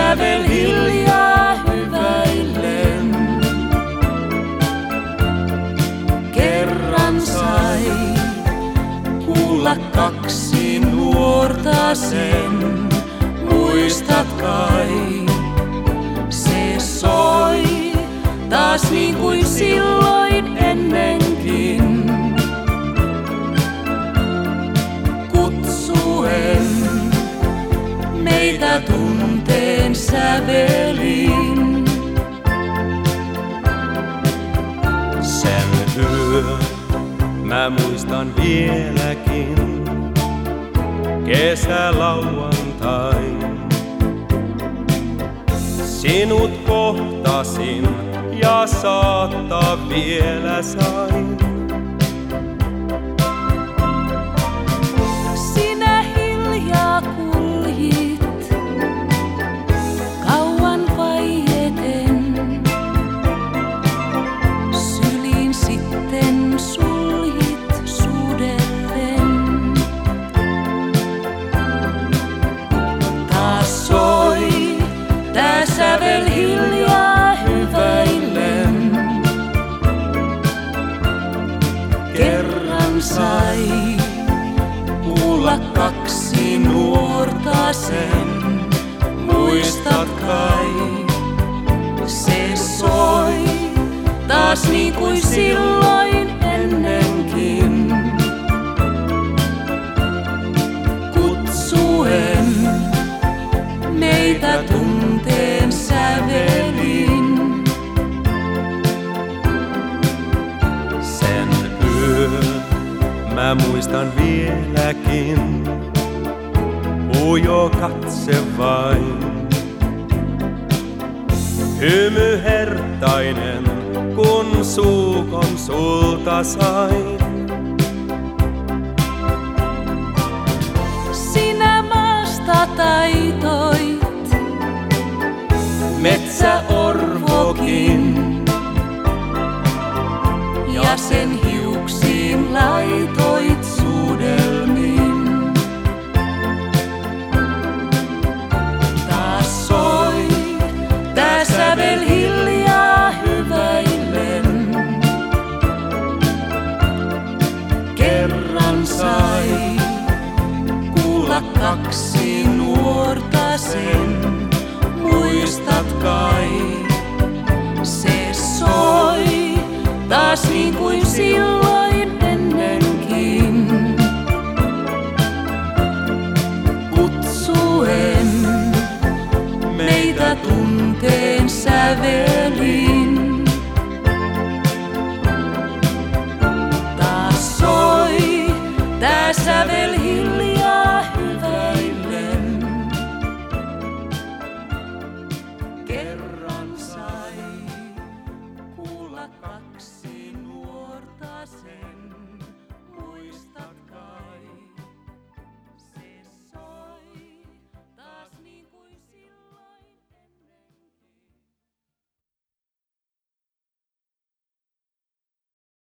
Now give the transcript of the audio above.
sävel hiljaa hyväillen. Kerran sai kuulla kaksi nuorta sen, muistat kai? Se soi taas niin kuin silloin ennenkin, kutsuen meitä tunteen sävelin. Sen yön mä muistan vieläkin, kesälauantai. Sinut kohtasin ja saattaa vielä sain. Sinä hiljaa kuljit kauan vaieten, syliin sitten suljit suudellen. Taas soi tää sävel hiljaa hyväillen. Kerran sai kuulla kaksi nuorta sen, muistat kai? Se soi taas niin kuin silloin ennenkin, kutsuen meitä tunteen sävelin. Sen yön mä muistan vieläkin, ujo katse vain. Hymy hertainen, kun suukon sulta sain. Sinä maasta taitoit, metsäorvokin, ja sen hiuksiin laitoit suudelmin. Taas soi tää sävel hiljaa hyväillen. Kerran sai kuulla kaksi nuorta sen, muistat kai? Se soi taas niin kuin silloin ennenkin, kutsuen meitä tunteen sävelin.